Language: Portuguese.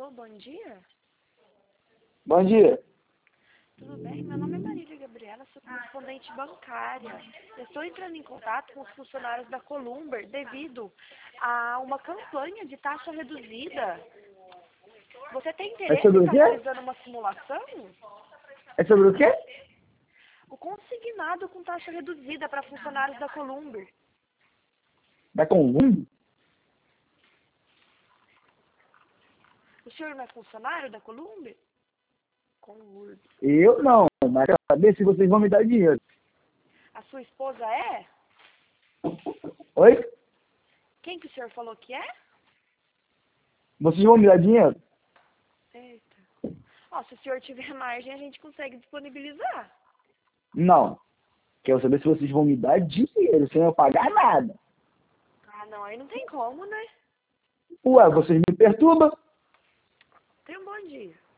Alô, bom dia? Bom dia. Tudo bem? Meu nome é Marília Gabriela, sou correspondente bancária. Eu estou entrando em contato com os funcionários da Columber devido a uma campanha de taxa reduzida. Você tem É interesse sobre em o estar quê? realizando uma simulação? É sobre o quê? O consignado com taxa reduzida para funcionários da Columber. Da Conlume? O senhor não é funcionário da Columber? Columber. Eu não, mas quero saber se vocês vão me dar dinheiro. A sua esposa é? Oi? Quem que o senhor falou que é? Vocês vão me dar dinheiro? Eita. Ó, se o senhor tiver margem, a gente consegue disponibilizar. Não. Quero saber se vocês vão me dar dinheiro, sem eu pagar nada. Ah, não, aí não tem como, né? Ué, vocês me perturbam? Tenha um bom dia.